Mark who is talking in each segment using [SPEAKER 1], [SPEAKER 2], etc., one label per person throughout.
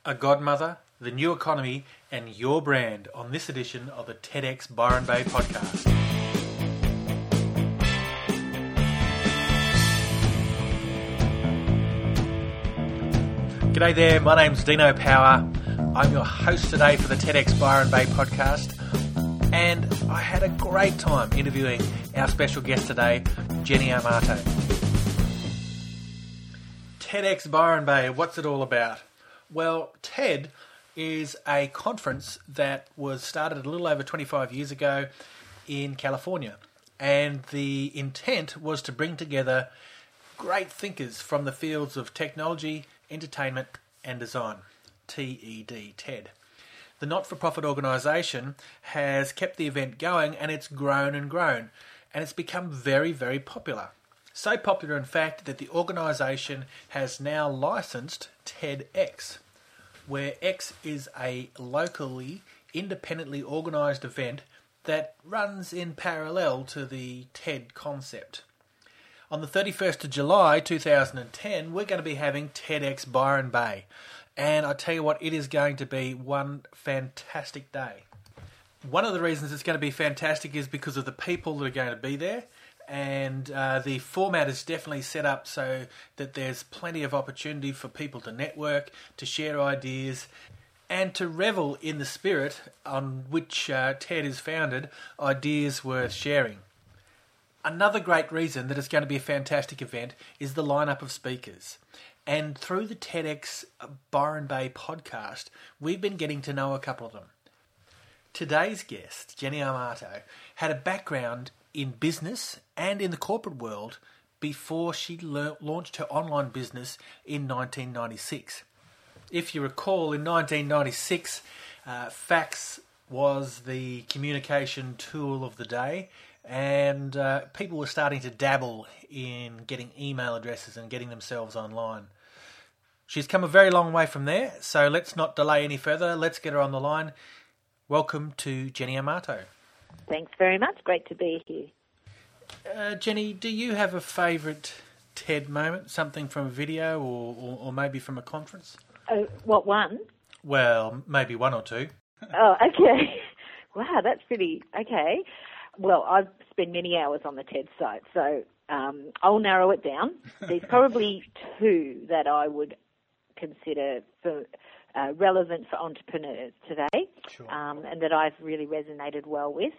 [SPEAKER 1] a godmother, the new economy, and your brand on this edition of the TEDx Byron Bay podcast. G'day there, my name's Dino Power. I'm your host today for the TEDx Byron Bay podcast, and I had a great time interviewing our special guest today, Jenny Amato. TEDx Byron Bay, what's it all about? Well, TED is a conference that was started a little over 25 years ago in California, and the intent was to bring together great thinkers from the fields of technology, entertainment and design, TED, TED. The not-for-profit organisation has kept the event going, and it's grown and grown, and it's become very, very popular. So popular, in fact, that the organisation has now licensed TEDx, where X is a locally, independently organised event that runs in parallel to the TED concept. On the 31st of July 2010, we're going to be having TEDx Byron Bay. And I tell you what, it is going to be one fantastic day. One of the reasons it's going to be fantastic is because of the people that are going to be there. And the format is definitely set up so that there's plenty of opportunity for people to network, to share ideas, and to revel in the spirit on which TED is founded, ideas worth sharing. Another great reason that it's going to be a fantastic event is the lineup of speakers. And through the TEDx Byron Bay podcast, we've been getting to know a couple of them. Today's guest, Jenny Amato, had a background in business and in the corporate world before she launched her online business in 1996. If you recall, in 1996, fax was the communication tool of the day, and people were starting to dabble in getting email addresses and getting themselves online. She's come a very long way from there, so let's not delay any further. Let's get her on the line. Welcome to Jenny Amato.
[SPEAKER 2] Thanks very much. Great to be here.
[SPEAKER 1] Jenny, do you have a favourite TED moment? Something from a video or maybe from a conference?
[SPEAKER 2] What one?
[SPEAKER 1] Well, maybe one or two.
[SPEAKER 2] Oh, okay. Wow, that's pretty... Okay. Well, I've spent many hours on the TED site, so I'll narrow it down. There's probably two that I would consider for relevant for entrepreneurs today,
[SPEAKER 1] Sure.
[SPEAKER 2] And that I've really resonated well with.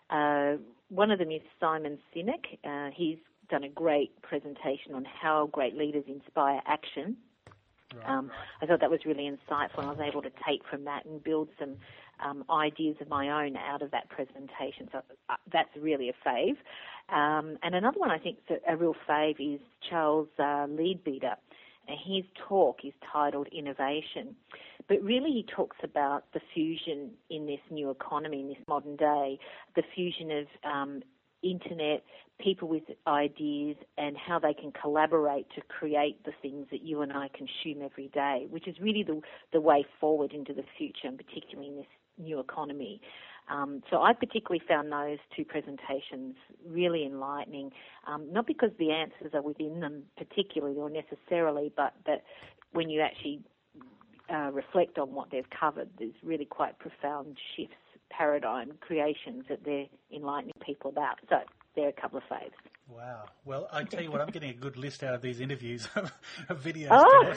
[SPEAKER 2] One of them is Simon Sinek. He's done a great presentation on how great leaders inspire action.
[SPEAKER 1] Right.
[SPEAKER 2] I thought that was really insightful, and I was able to take from that and build some ideas of my own out of that presentation. So that's really a fave. And another one I think is a real fave is Charles Leadbeater. And his talk is titled Innovation. But really he talks about the fusion in this new economy, in this modern day, the fusion of internet, people with ideas, and how they can collaborate to create the things that you and I consume every day, which is really the way forward into the future, and particularly in this new economy. So I particularly found those two presentations really enlightening, not because the answers are within them particularly or necessarily, but that when you actually reflect on what they've covered, there's really quite profound shifts, paradigm creations that they're enlightening people about. So they're a couple of faves.
[SPEAKER 1] Wow. Well, I tell you what, I'm getting a good list out of these interviews of videos.
[SPEAKER 2] Oh.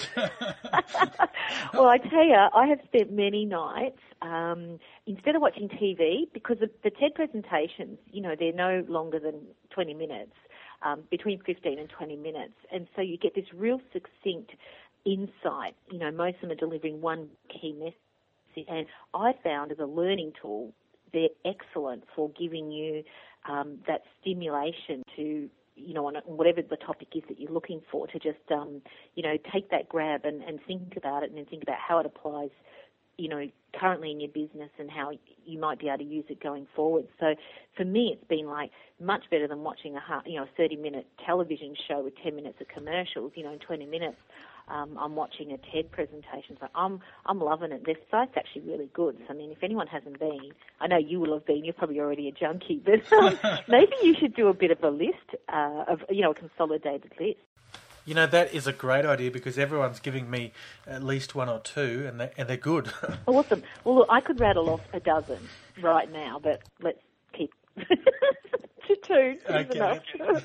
[SPEAKER 2] Well, I tell you, I have spent many nights, instead of watching TV, because the TED presentations, they're no longer than 20 minutes, between 15 and 20 minutes. And so you get this real succinct insight. Most of them are delivering one key message. And I found as a learning tool, they're excellent for giving you that stimulation to, on whatever the topic is that you're looking for, to just, take that grab and think about it, and then think about how it applies, currently in your business and how you might be able to use it going forward. So for me, it's been like much better than watching a 30-minute television show with 10 minutes of commercials. In 20 minutes, I'm watching a TED presentation. So I'm loving it. Their site's actually really good. So, if anyone hasn't been, I know you will have been. You're probably already a junkie, but maybe you should do a bit of a list of, a consolidated list.
[SPEAKER 1] You know, that is a great idea because everyone's giving me at least one or two, and they're good.
[SPEAKER 2] Awesome. Well, look, I could rattle off a dozen right now, but let's keep to two.
[SPEAKER 1] Okay.
[SPEAKER 2] Enough.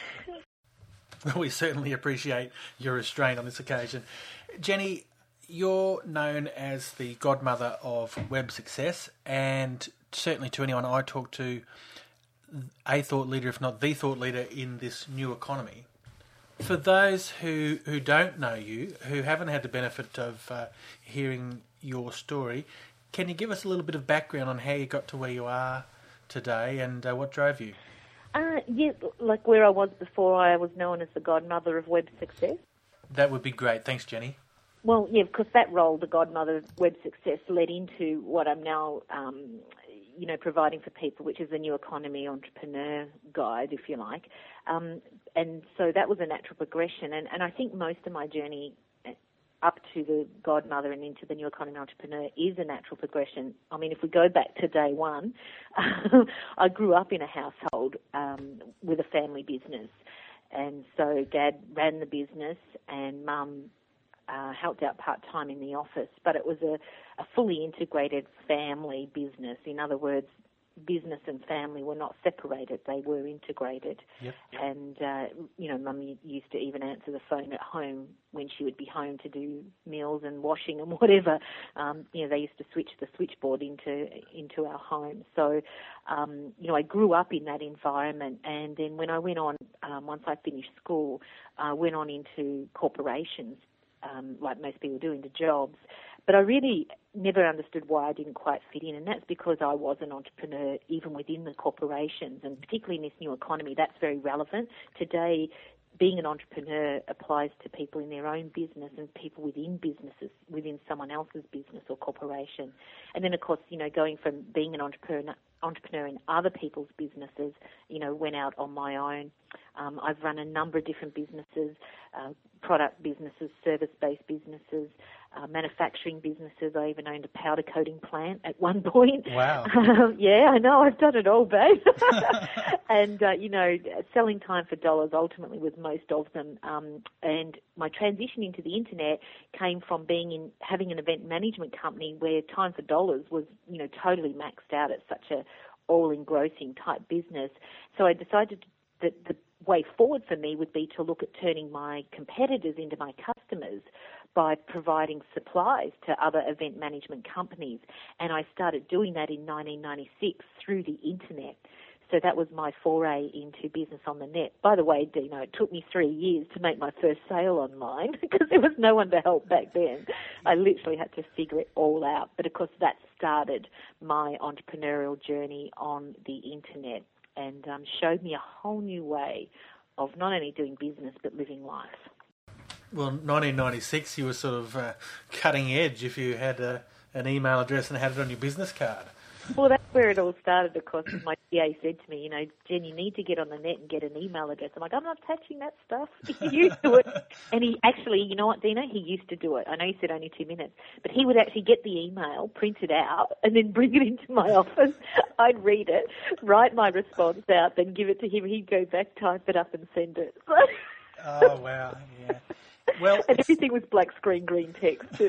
[SPEAKER 1] Well, we certainly appreciate your restraint on this occasion. Jenny, you're known as the godmother of web success, and certainly to anyone I talk to, a thought leader, if not the thought leader in this new economy. For those who don't know you, who haven't had the benefit of hearing your story, can you give us a little bit of background on how you got to where you are today and what drove you?
[SPEAKER 2] Yeah, like where I was before I was known as the godmother of web success.
[SPEAKER 1] That would be great. Thanks, Jenny.
[SPEAKER 2] Well, yeah, because that role, the godmother of web success, led into what I'm now, providing for people, which is the new economy entrepreneur guide, if you like. And so that was a natural progression. And I think most of my journey up to the godmother and into the new economy entrepreneur is a natural progression. I mean, if we go back to day one, I grew up in a household with a family business. And so Dad ran the business and Mum helped out part-time in the office. But it was a fully integrated family business. In other words, business and family were not separated, they were integrated.
[SPEAKER 1] Yep.
[SPEAKER 2] And, Mum used to even answer the phone at home when she would be home to do meals and washing and whatever. They used to switch the switchboard into our home. So, I grew up in that environment. And then when I went on, once I finished school, I went on into corporations, like most people do, into jobs. But I really never understood why I didn't quite fit in, and that's because I was an entrepreneur even within the corporations, and particularly in this new economy, that's very relevant. Today, being an entrepreneur applies to people in their own business and people within businesses, within someone else's business or corporation. And then, of course, going from being an entrepreneur in other people's businesses, went out on my own. I've run a number of different businesses, product businesses, service-based businesses, manufacturing businesses. I even owned a powder coating plant at one point.
[SPEAKER 1] Wow.
[SPEAKER 2] Yeah, I know. I've done it all, babe. And, selling time for dollars ultimately was most of them. And my transition into the internet came from having an event management company where time for dollars was, totally maxed out at such a all-engrossing type business. So I decided that the way forward for me would be to look at turning my competitors into my customers by providing supplies to other event management companies. And I started doing that in 1996 through the internet. So that was my foray into business on the net. By the way, Dino, it took me 3 years to make my first sale online because there was no one to help back then. I literally had to figure it all out. But, of course, that started my entrepreneurial journey on the internet and showed me a whole new way of not only doing business but living life.
[SPEAKER 1] Well, 1996, you were sort of cutting edge if you had an email address and had it on your business card.
[SPEAKER 2] Well, that's where it all started, of course. My PA said to me, Jen, you need to get on the net and get an email address. I'm like, I'm not touching that stuff. You do it. And he actually, you know what, Dina? He used to do it. I know you said only 2 minutes, but he would actually get the email, print it out, and then bring it into my office. I'd read it, write my response out, then give it to him. He'd go back, type it up, and send it.
[SPEAKER 1] Oh, wow, yeah. Well,
[SPEAKER 2] and everything was black screen, green text too.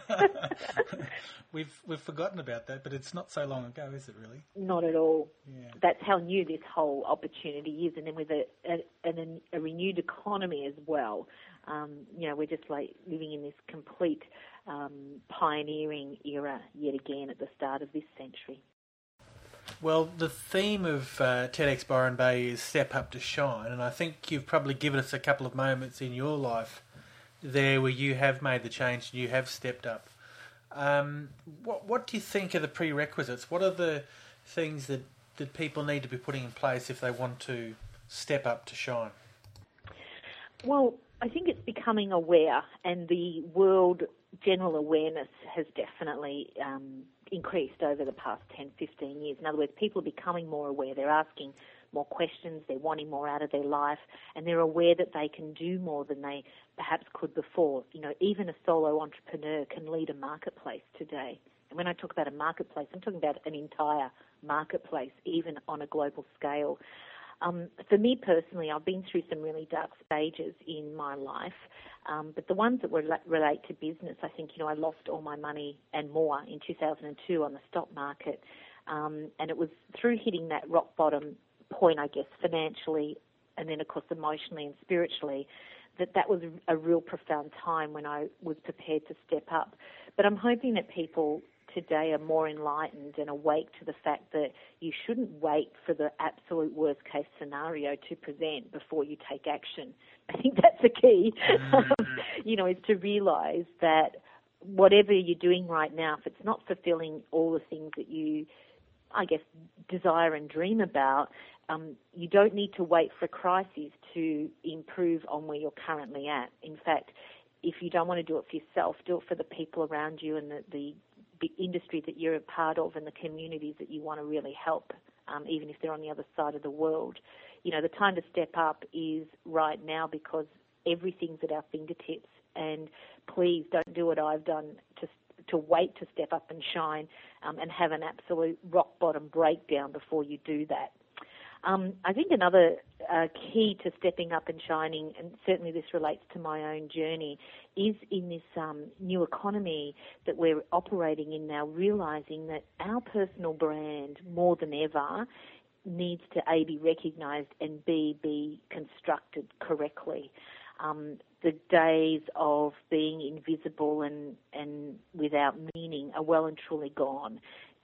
[SPEAKER 1] We've forgotten about that, but it's not so long ago, is it really?
[SPEAKER 2] Not at all.
[SPEAKER 1] Yeah.
[SPEAKER 2] That's how new this whole opportunity is, and then with a renewed economy as well. We're just like living in this complete pioneering era yet again at the start of this century.
[SPEAKER 1] Well, the theme of TEDx Byron Bay is Step Up to Shine, and I think you've probably given us a couple of moments in your life there where you have made the change and you have stepped up. What do you think are the prerequisites? What are the things that people need to be putting in place if they want to step up to shine?
[SPEAKER 2] Well, I think it's becoming aware, and the world general awareness has definitely increased over the past 10, 15 years. In other words, people are becoming more aware. They're asking more questions, they're wanting more out of their life, and they're aware that they can do more than they perhaps could before. Even a solo entrepreneur can lead a marketplace today. And when I talk about a marketplace, I'm talking about an entire marketplace, even on a global scale. For me personally, I've been through some really dark stages in my life, but the ones that relate to business, I think, I lost all my money and more in 2002 on the stock market, and it was through hitting that rock bottom point, I guess, financially, and then, of course, emotionally and spiritually, that was a real profound time when I was prepared to step up. But I'm hoping that people today are more enlightened and awake to the fact that you shouldn't wait for the absolute worst case scenario to present before you take action. I think that's the key, is to realise that whatever you're doing right now, if it's not fulfilling all the things that you, I guess, desire and dream about, you don't need to wait for a crisis to improve on where you're currently at. In fact, if you don't want to do it for yourself, do it for the people around you and the industry that you're a part of and the communities that you want to really help, even if they're on the other side of the world. The time to step up is right now because everything's at our fingertips, and please don't do what I've done to wait to step up and shine and have an absolute rock bottom breakdown before you do that. I think another key to stepping up and shining, and certainly this relates to my own journey, is in this new economy that we're operating in now, realising that our personal brand, more than ever, needs to A, be recognised, and B, be constructed correctly. The days of being invisible and without meaning are well and truly gone.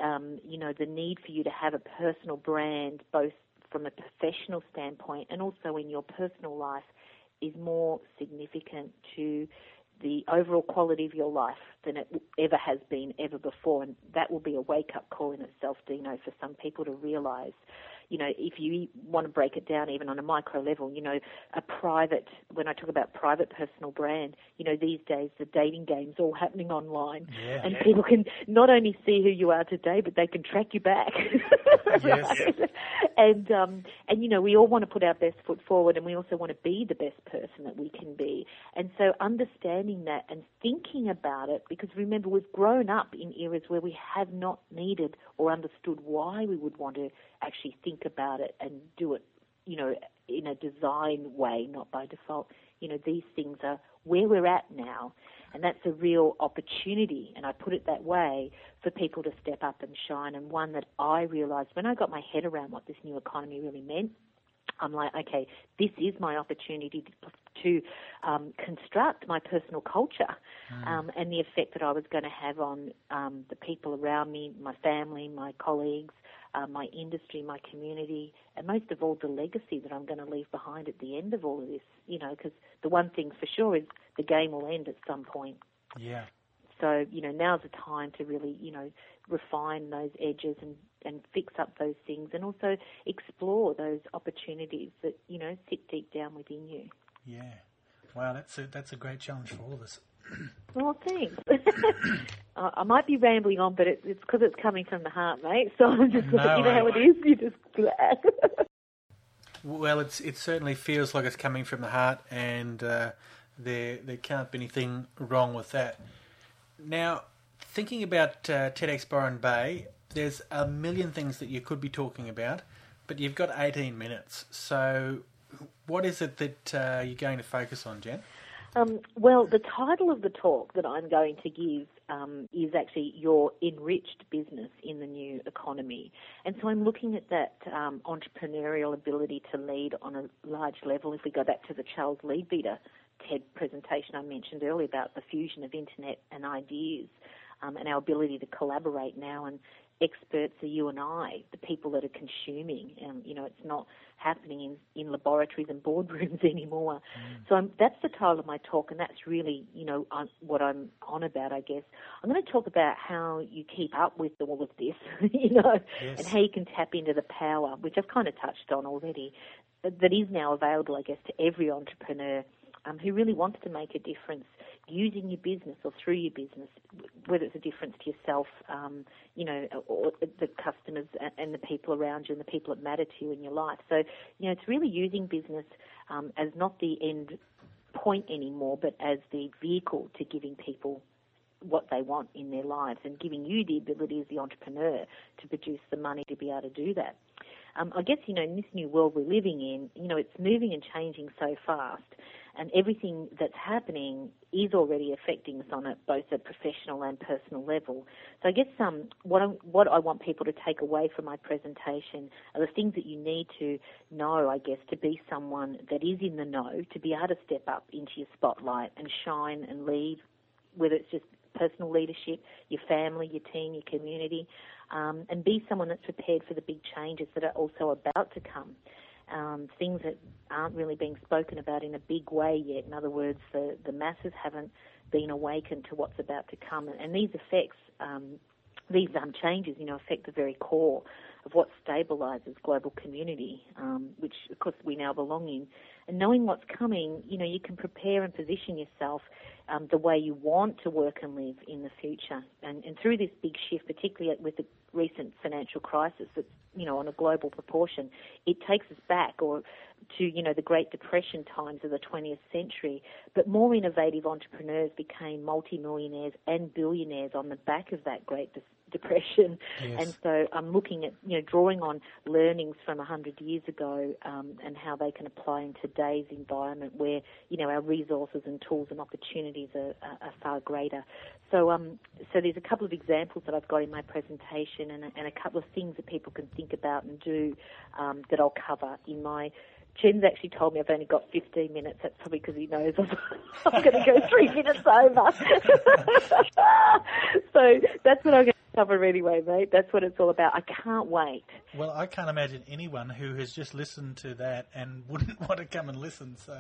[SPEAKER 2] The need for you to have a personal brand, both from a professional standpoint and also in your personal life, is more significant to the overall quality of your life than it ever has been ever before. And that will be a wake-up call in itself, Dino, for some people to realise. If you want to break it down even on a micro level, when I talk about private personal brand, these days the dating game's all happening online.
[SPEAKER 1] Yeah,
[SPEAKER 2] and people can not only see who you are today, but they can track you back.
[SPEAKER 1] Yes.
[SPEAKER 2] And we all want to put our best foot forward, and we also want to be the best person that we can be. And so understanding that and thinking about it, because remember, we've grown up in eras where we have not needed or understood why we would want to actually think about it and do it, in a design way, not by default. These things are where we're at now, and that's a real opportunity, and I put it that way, for people to step up and shine. And one that I realised when I got my head around what this new economy really meant, I'm like, okay, this is my opportunity to construct my personal culture and the effect that I was going to have on the people around me, my family, my colleagues, my industry, my community, and most of all, the legacy that I'm going to leave behind at the end of all of this, because the one thing for sure is the game will end at some point.
[SPEAKER 1] Yeah.
[SPEAKER 2] So, now's the time to really, refine those edges and fix up those things, and also explore those opportunities that, sit deep down within you.
[SPEAKER 3] Yeah. Wow, that's a great challenge for all of us.
[SPEAKER 2] Well, thanks. I might be rambling on, but it's because it's coming from the heart, mate. So I'm just how it is. You just glad.
[SPEAKER 1] Well, it certainly feels like it's coming from the heart, and there can't be anything wrong with that. Now, thinking about TEDx Byron Bay, there's a million things that you could be talking about, but you've got 18 minutes. So what is it that you're going to focus on, Jen?
[SPEAKER 2] Well, the title of the talk that I'm going to give is actually Your Enriched Business in the New Economy. And so I'm looking at that entrepreneurial ability to lead on a large level. If we go back to the Charles Leadbeater TED presentation I mentioned earlier about the fusion of internet and ideas, and our ability to collaborate now, and experts are you and I, the people that are consuming. It's not happening in laboratories and boardrooms anymore. So that's the title of my talk, and that's really, what I'm on about, I guess. I'm going to talk about how you keep up with all of this,
[SPEAKER 1] Yes.
[SPEAKER 2] and how you can tap into the power, which I've kind of touched on already, that is now available, I guess, to every entrepreneur who really wants to make a difference using your business or through your business, whether it's a difference to yourself, or the customers and the people around you and the people that matter to you in your life. So, it's really using business as not the end point anymore, but as the vehicle to giving people what they want in their lives and giving you the ability as the entrepreneur to produce the money to be able to do that. I guess, in this new world we're living in, it's moving and changing so fast, and everything that's happening is already affecting us on both a professional and personal level. So I guess what I want people to take away from my presentation are the things that you need to know, I guess, to be someone that is in the know, to be able to step up into your spotlight and shine and lead, whether it's just personal leadership, your family, your team, your community, and be someone that's prepared for the big changes that are also about to come. Things that aren't really being spoken about in a big way yet. In other words, the masses haven't been awakened to what's about to come. And these effects, these changes, affect the very core of what stabilises global community, which, of course, we now belong in. And knowing what's coming, you can prepare and position yourself the way you want to work and live in the future. And through this big shift, particularly with the recent financial crisis that's, on a global proportion, it takes us back to, the Great Depression times of the 20th century. But more innovative entrepreneurs became multimillionaires and billionaires on the back of that Great Depression.
[SPEAKER 3] Yes.
[SPEAKER 2] And so I'm looking at, drawing on learnings from 100 years ago and how they can apply in today's environment where, our resources and tools and opportunities are far greater. So there's a couple of examples that I've got in my presentation and a couple of things that people can think about and do that I'll cover in my... Jen's actually told me I've only got 15 minutes. That's probably because he knows I'm going to go 3 minutes over. So that's what I'm going to cover anyway, mate. That's what it's all about. I can't wait.
[SPEAKER 3] Well, I can't imagine anyone who has just listened to that and wouldn't want to come and listen. So,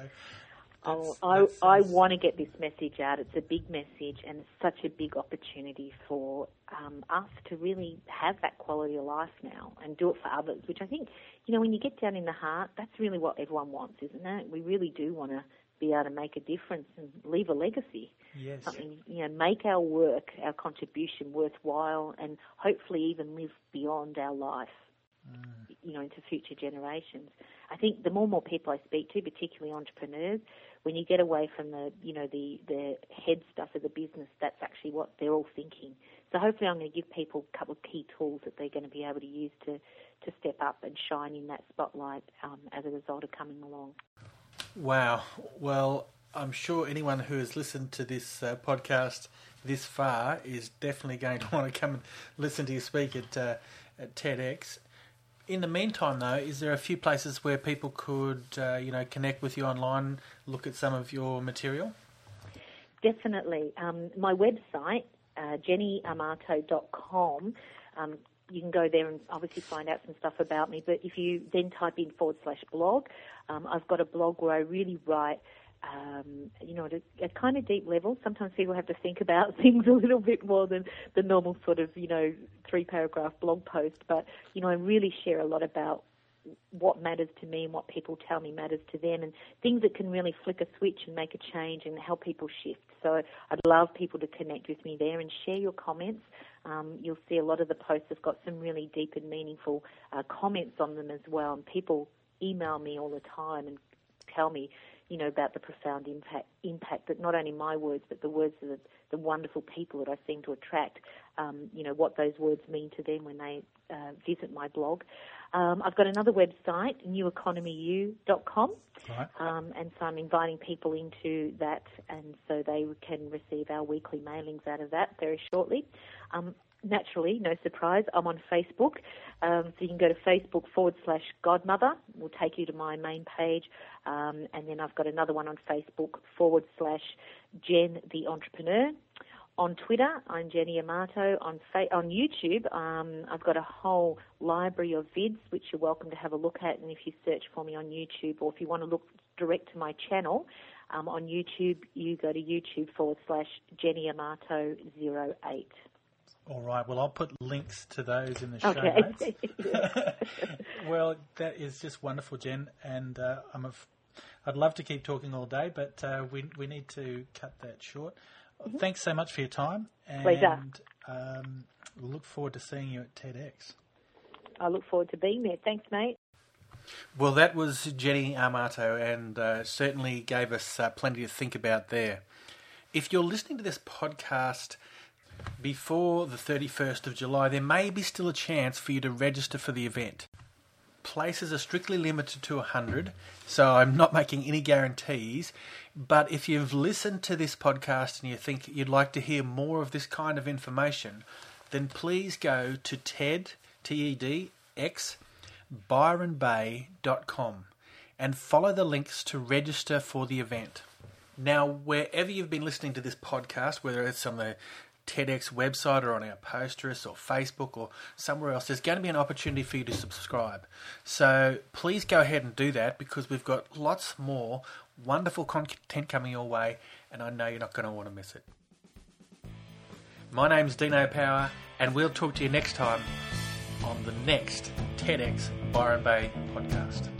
[SPEAKER 2] I want to get this message out. It's a big message, and it's such a big opportunity for us to really have that quality of life now and do it for others, which I think, when you get down in the heart, that's really what everyone wants, isn't it? We really do want to be able to make a difference and leave a legacy.
[SPEAKER 3] Yes.
[SPEAKER 2] Something, make our work, our contribution worthwhile, and hopefully even live beyond our life, into future generations. I think the more and more people I speak to, particularly entrepreneurs, when you get away from the head stuff of the business, that's actually what they're all thinking. So hopefully I'm going to give people a couple of key tools that they're going to be able to use to step up and shine in that spotlight as a result of coming along.
[SPEAKER 1] Wow. Well, I'm sure anyone who has listened to this podcast this far is definitely going to want to come and listen to you speak at TEDx. In the meantime, though, is there a few places where people could, connect with you online, look at some of your material?
[SPEAKER 2] Definitely. My website, jennyamato.com, you can go there and obviously find out some stuff about me. But if you then type in /blog, I've got a blog where I really write, at a kind of deep level. Sometimes people have to think about things a little bit more than the normal sort of, 3-paragraph blog post. But, I really share a lot about what matters to me and what people tell me matters to them, and things that can really flick a switch and make a change and help people shift. So I'd love people to connect with me there and share your comments. You'll see a lot of the posts have got some really deep and meaningful comments on them as well, and people email me all the time and tell me, about the profound impact that not only my words, but the words of the wonderful people that I seem to attract, what those words mean to them when they visit my blog. I've got another website, neweconomyu.com,
[SPEAKER 3] right.
[SPEAKER 2] And so I'm inviting people into that, and so they can receive our weekly mailings out of that very shortly. Naturally, no surprise, I'm on Facebook. So you can go to Facebook /Godmother. We'll take you to my main page. And then I've got another one on Facebook /Jen the Entrepreneur. On Twitter, I'm Jenny Amato. On YouTube, I've got a whole library of vids which you're welcome to have a look at. And if you search for me on YouTube, or if you want to look direct to my channel, on YouTube, you go to YouTube /Jenny Amato 08.
[SPEAKER 3] All right. Well, I'll put links to those in the show notes. Well, that is just wonderful, Jen. And I'd love to keep talking all day, but we need to cut that short. Mm-hmm. Thanks so much for your time. And
[SPEAKER 2] pleasure.
[SPEAKER 3] We'll look forward to seeing you at TEDx.
[SPEAKER 2] I look forward to being there. Thanks, mate.
[SPEAKER 1] Well, that was Jenny Amato, and certainly gave us plenty to think about there. If you're listening to this podcast before the 31st of July, there may be still a chance for you to register for the event. places are strictly limited to 100, so I'm not making any guarantees. But if you've listened to this podcast and you think you'd like to hear more of this kind of information, then please go to TEDx, byronbay.com and follow the links to register for the event. Now, wherever you've been listening to this podcast, whether it's on the TEDx website or on our posters or Facebook or somewhere else, there's going to be an opportunity for you to subscribe. So please go ahead and do that, because we've got lots more wonderful content coming your way, and I know you're not going to want to miss it. My name's Dino Power, and we'll talk to you next time on the next TEDx Byron Bay podcast.